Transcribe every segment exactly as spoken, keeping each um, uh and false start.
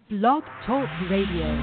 Blog Talk Radio.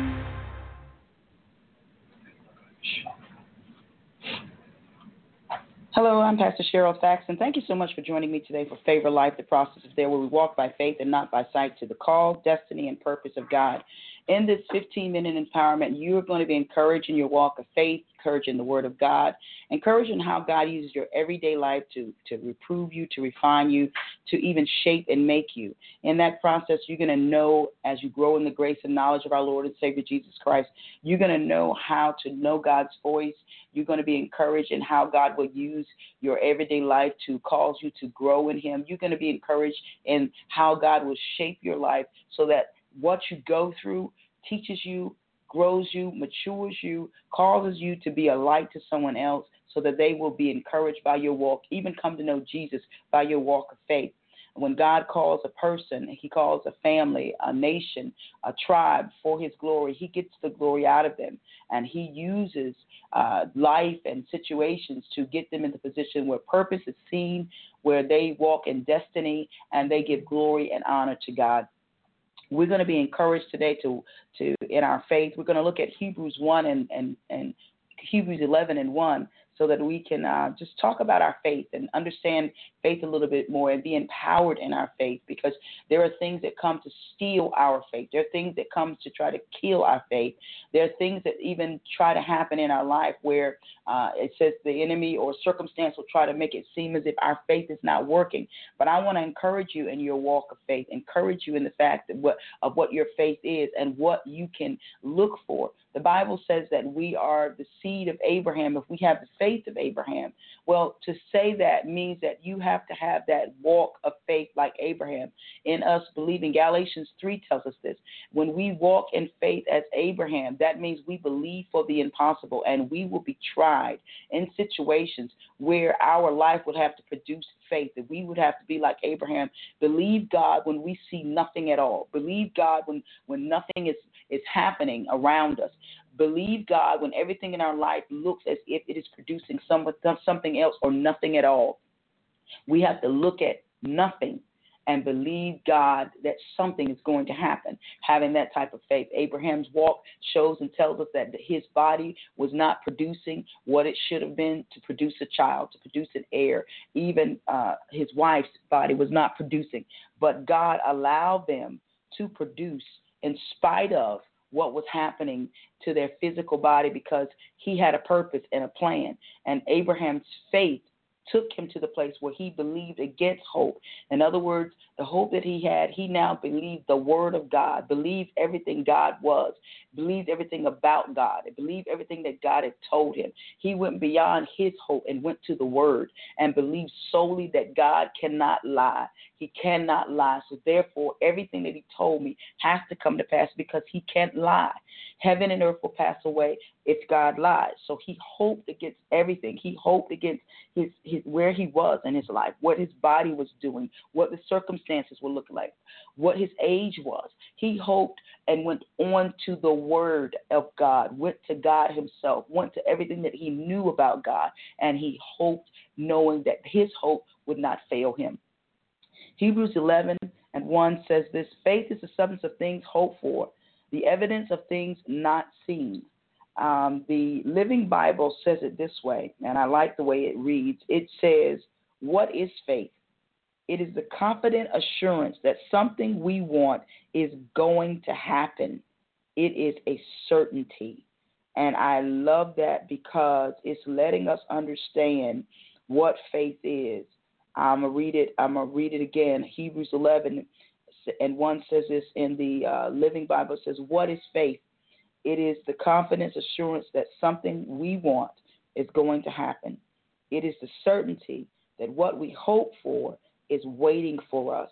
Hello, I'm Pastor Cheryl Faxon. Thank you so much for joining me today for Favor Life, the process of there where we walk by faith and not by sight to the call, destiny, and purpose of God. In this fifteen-minute empowerment, you're going to be encouraged in your walk of faith, encouraged in the Word of God, encouraged in how God uses your everyday life to, to reprove you, to refine you, to even shape and make you. In that process, you're going to know as you grow in the grace and knowledge of our Lord and Savior Jesus Christ, you're going to know how to know God's voice. You're going to be encouraged in how God will use your everyday life to cause you to grow in Him. You're going to be encouraged in how God will shape your life so that what you go through teaches you, grows you, matures you, causes you to be a light to someone else so that they will be encouraged by your walk, even come to know Jesus by your walk of faith. When God calls a person, He calls a family, a nation, a tribe for His glory. He gets the glory out of them, and He uses uh, life and situations to get them in the position where purpose is seen, where they walk in destiny, and they give glory and honor to God. We're going to be encouraged today to, to in our faith. We're going to look at Hebrews one and, and, and Hebrews eleven and one so that we can uh, just talk about our faith and understand faith a little bit more and be empowered in our faith, because there are things that come to steal our faith. There are things that come to try to kill our faith. There are things that even try to happen in our life where uh, it says the enemy or circumstance will try to make it seem as if our faith is not working. But I want to encourage you in your walk of faith, encourage you in the fact that what, of what your faith is and what you can look for. The Bible says that we are the seed of Abraham if we have the faith of Abraham. Well, to say that means that you have to have that walk of faith like Abraham in us believing. Galatians three tells us this. When we walk in faith as Abraham, that means we believe for the impossible, and we will be tried in situations where our life would have to produce faith, that we would have to be like Abraham, believe God when we see nothing at all, believe God when, when nothing is, is happening around us, believe God when everything in our life looks as if it is producing some, something else or nothing at all. We have to look at nothing and believe God that something is going to happen, having that type of faith. Abraham's walk shows and tells us that his body was not producing what it should have been to produce a child, to produce an heir. Even uh, his wife's body was not producing. But God allowed them to produce in spite of what was happening to their physical body, because He had a purpose and a plan. And Abraham's faith took him to the place where he believed against hope. In other words, the hope that he had, he now believed the Word of God, believed everything God was, believed everything about God, and believed everything that God had told him. He went beyond his hope and went to the Word and believed solely that God cannot lie. He cannot lie. So therefore, everything that He told me has to come to pass because He can't lie. Heaven and earth will pass away if God lies. So he hoped against everything. He hoped against his, his where he was in his life, what his body was doing, what the circumstances were looking like, what his age was. He hoped and went on to the Word of God, went to God Himself, went to everything that he knew about God, and he hoped knowing that his hope would not fail him. Hebrews eleven and one says this: faith is the substance of things hoped for, the evidence of things not seen. Um, the Living Bible says it this way, and I like the way it reads. It says, what is faith? It is the confident assurance that something we want is going to happen. It is a certainty. And I love that because it's letting us understand what faith is. I'm going to read it. I'm going to read it again. Hebrews eleven and one says this in the uh, Living Bible. It says, what is faith? It is the confidence assurance that something we want is going to happen. It is the certainty that what we hope for is waiting for us,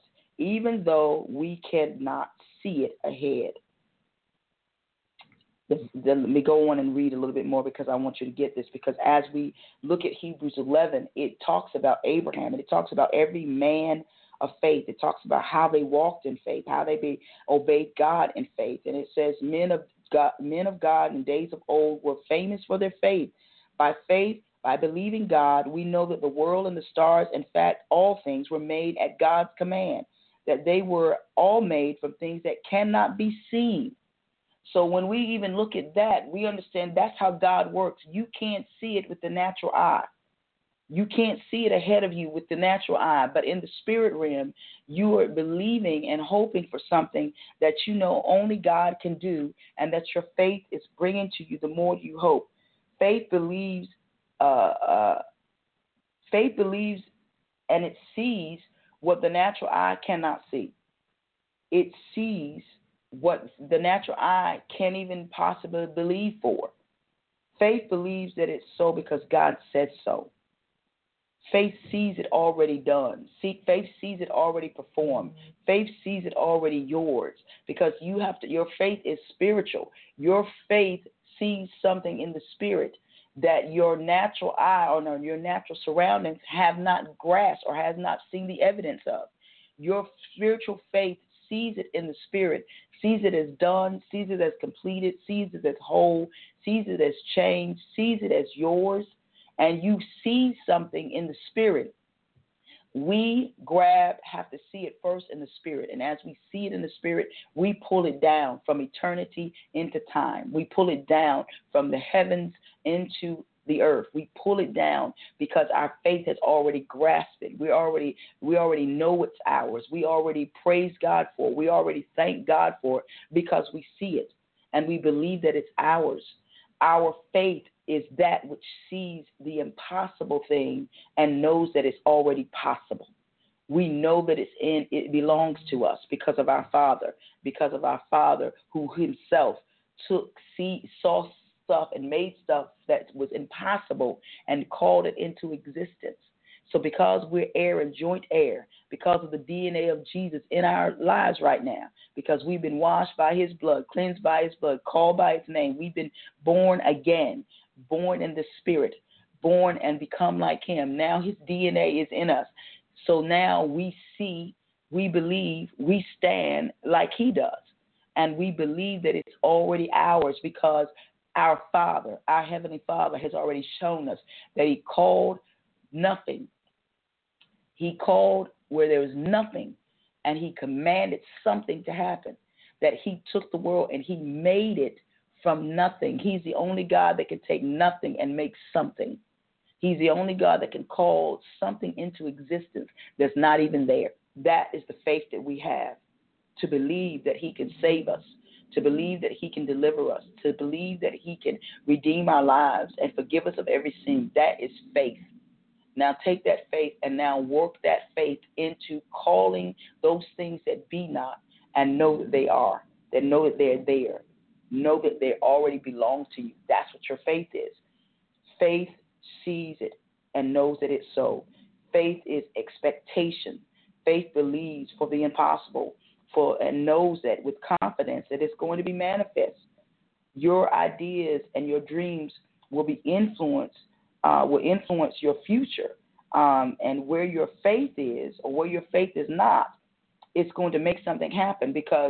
even though we cannot see it ahead. Then let me go on and read a little bit more because I want you to get this, because as we look at Hebrews eleven, it talks about Abraham, and it talks about every man of faith. It talks about how they walked in faith, how they be, obeyed God in faith. And it says men of God, men of God in days of old were famous for their faith. By faith, by believing God, we know that the world and the stars, in fact, all things were made at God's command. that they were all made from things that cannot be seen. So when we even look at that, we understand that's how God works. You can't see it with the natural eye. You can't see it ahead of you with the natural eye, but in the spirit realm, you are believing and hoping for something that you know only God can do, and that your faith is bringing to you the more you hope. Faith believes, uh, uh, faith believes, and it sees what the natural eye cannot see. It sees what the natural eye can't even possibly believe for. Faith believes that it's so because God said so. Faith sees it already done. See, faith sees it already performed. Faith sees it already yours, because you have to. Your faith is spiritual. Your faith sees something in the spirit that your natural eye or no, your natural surroundings have not grasped or has not seen the evidence of. Your spiritual faith sees it in the spirit, sees it as done, sees it as completed, sees it as whole, sees it as changed, sees it as yours. And you see something in the spirit. We grab, have to see it first in the spirit. And as we see it in the spirit, we pull it down from eternity into time. We pull it down from the heavens into the earth. We pull it down because our faith has already grasped it. We already, we already know it's ours. We already praise God for it. We already thank God for it because we see it and we believe that it's ours. Our faith is that which sees the impossible thing and knows that it's already possible. We know that it's in, it belongs to us because of our Father, because of our Father who himself took, see, saw stuff and made stuff that was impossible and called it into existence. So because we're heir and joint heir, because of the D N A of Jesus in our lives right now, because we've been washed by his blood, cleansed by his blood, called by his name, we've been born again, born in the spirit, born and become like him. Now his D N A is in us. So now we see, we believe, we stand like he does. And we believe that it's already ours because our Father, our Heavenly Father, has already shown us that he called nothing. He called where there was nothing, and he commanded something to happen, that he took the world and he made it from nothing. He's the only God that can take nothing and make something. He's the only God that can call something into existence that's not even there. That is the faith that we have, to believe that he can save us, to believe that he can deliver us, to believe that he can redeem our lives and forgive us of every sin. That is faith. Now take that faith and now work that faith into calling those things that be not and know that they are, that know that they're there, know that they already belong to you. That's what your faith is. Faith sees it and knows that it's so. Faith is expectation. Faith believes for the impossible for and knows that with confidence that it's going to be manifest. Your ideas and your dreams will be influenced Uh, will influence your future. Um, and where your faith is or where your faith is not, it's going to make something happen, because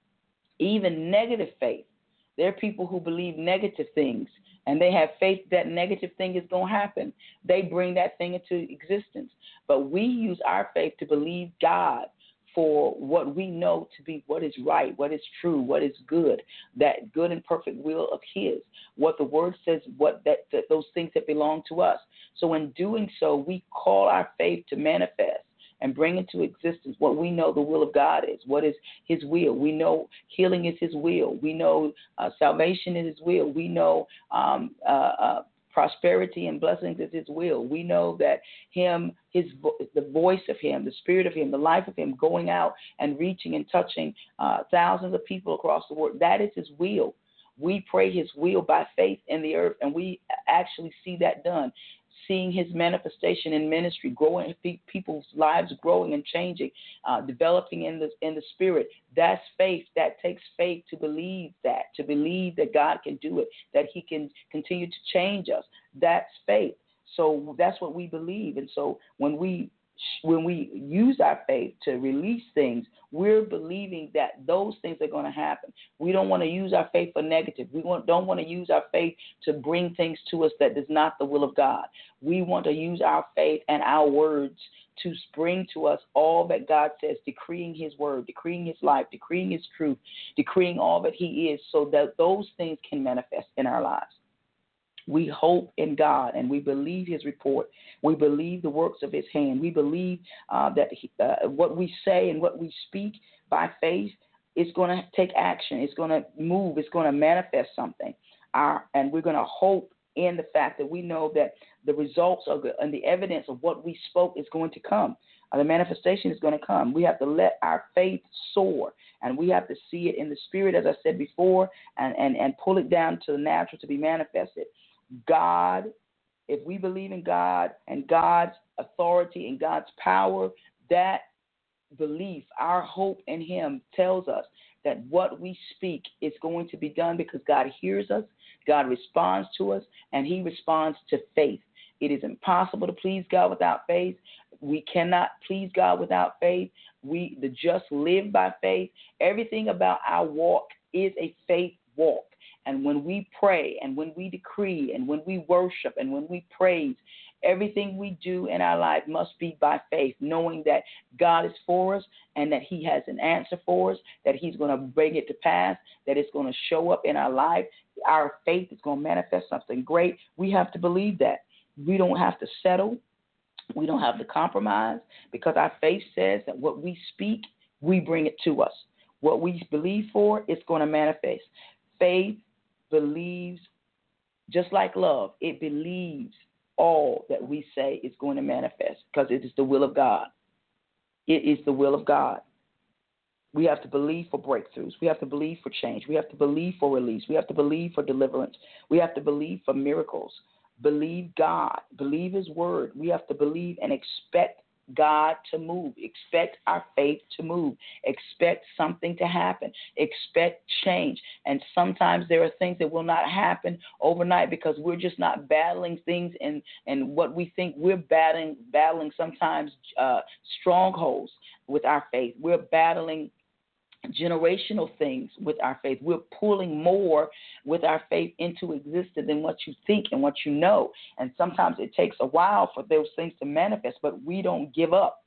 even negative faith, there are people who believe negative things and they have faith that negative thing is going to happen. They bring that thing into existence. But we use our faith to believe God for what we know to be what is right, what is true, what is good, that good and perfect will of his, what the word says, what that, that those things that belong to us. So in doing so, we call our faith to manifest and bring into existence what we know the will of God is, what is his will. We know healing is his will. We know uh, salvation is his will. We know um, uh, uh, prosperity and blessings is his will. We know that him, his, the voice of him, the spirit of him, the life of him going out and reaching and touching uh, thousands of people across the world, that is his will. We pray his will by faith in the earth, and we actually see that done. Seeing his manifestation in ministry, growing people's lives, growing and changing, uh, developing in the in the spirit. That's faith. That takes faith to believe that, to believe that God can do it, that he can continue to change us. That's faith. So that's what we believe. And so when we when we use our faith to release things, we're believing that those things are going to happen. We don't want to use our faith for negative. We want, don't want to use our faith to bring things to us that is not the will of God. We want to use our faith and our words to bring to us all that God says, decreeing his word, decreeing his life, decreeing his truth, decreeing all that he is, so that those things can manifest in our lives. We hope in God, and we believe his report. We believe the works of his hand. We believe uh, that he, uh, what we say and what we speak by faith is going to take action. It's going to move. It's going to manifest something. Our, and we're going to hope in the fact that we know that the results of the, and the evidence of what we spoke is going to come. Uh, the manifestation is going to come. We have to let our faith soar, and we have to see it in the spirit, as I said before, and, and, and pull it down to the natural to be manifested. God, if we believe in God and God's authority and God's power, that belief, our hope in him tells us that what we speak is going to be done because God hears us, God responds to us, and he responds to faith. It is impossible to please God without faith. We cannot please God without faith. We, the just, live by faith. Everything about our walk is a faith walk. And when we pray and when we decree and when we worship and when we praise, everything we do in our life must be by faith, knowing that God is for us and that he has an answer for us, that he's going to bring it to pass, that it's going to show up in our life. Our faith is going to manifest something great. We have to believe that. We don't have to settle. We don't have to compromise, because our faith says that what we speak, we bring it to us. What we believe for, it's going to manifest. Faith believes, just like love, it believes all that we say is going to manifest, because it is the will of God. It is the will of God. We have to believe for breakthroughs. We have to believe for change. We have to believe for release. We have to believe for deliverance. We have to believe for miracles. Believe God. Believe his word. We have to believe and expect God to move. Expect our faith to move. Expect something to happen. Expect change. And sometimes there are things that will not happen overnight because we're just not battling things and and what we think we're battling battling sometimes uh, strongholds with our faith. We're battling generational things with our faith. We're pulling more with our faith into existence than what you think and what you know. And sometimes it takes a while for those things to manifest, but we don't give up.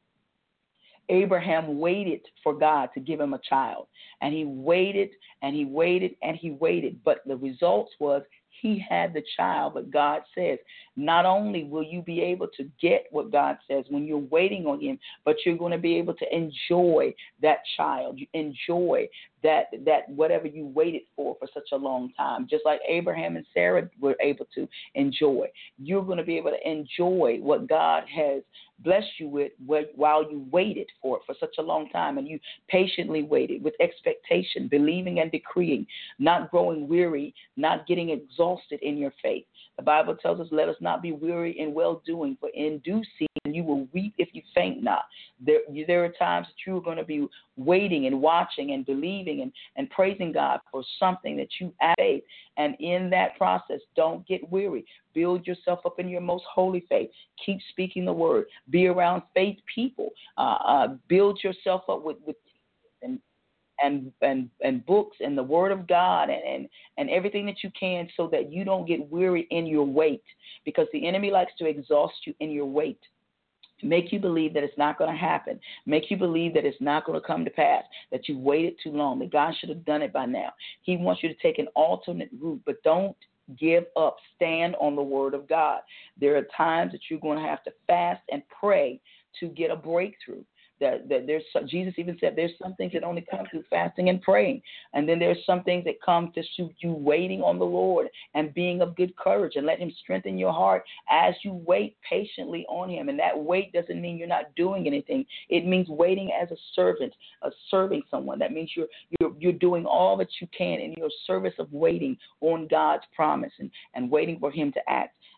Abraham waited for God to give him a child, and he waited and he waited and he waited. But the results was he had the child. But God says, not only will you be able to get what God says when you're waiting on him, but you're going to be able to enjoy that child. You enjoy that that whatever you waited for for such a long time, just like Abraham and Sarah were able to enjoy. You're going to be able to enjoy what God has blessed you with while you waited for it for such a long time, and you patiently waited with expectation, believing and decreeing, not growing weary, not getting exhausted in your faith. The Bible tells us, let us not be weary in well-doing, for in due season you will reap if you faint not. There, there are times that you're going to be waiting and watching and believing and, and praising God for something that you have faith. And in that process, don't get weary. Build yourself up in your most holy faith. Keep speaking the word. Be around faith people. Uh, uh, build yourself up with, with and and and and books and the word of God and, and, and everything that you can, so that you don't get weary in your wait, because the enemy likes to exhaust you in your wait. Make you believe that it's not going to happen. Make you believe that it's not going to come to pass, that you waited too long, that God should have done it by now. He wants you to take an alternate route, but don't give up. Stand on the word of God. There are times that you're going to have to fast and pray to get a breakthrough. That, that there's some, Jesus even said there's some things that only come through fasting and praying. And then there's some things that come to suit you waiting on the Lord and being of good courage, and let him strengthen your heart as you wait patiently on him. And that wait doesn't mean you're not doing anything. It means waiting as a servant, uh, serving someone. That means you're, you're, you're doing all that you can in your service of waiting on God's promise and, and waiting for him to act.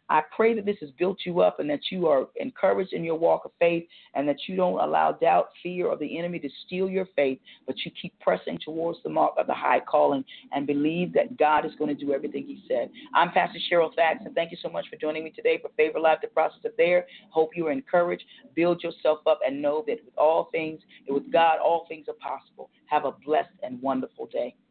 I pray that this has built you up and that you are encouraged in your walk of faith and that you don't allow doubt, fear, or the enemy to steal your faith, but you keep pressing towards the mark of the high calling and believe that God is going to do everything he said. I'm Pastor Cheryl Thaxton. Thank you so much for joining me today for Favor Life, the process of there. Hope you are encouraged. Build yourself up and know that with all things, with God, all things are possible. Have a blessed and wonderful day.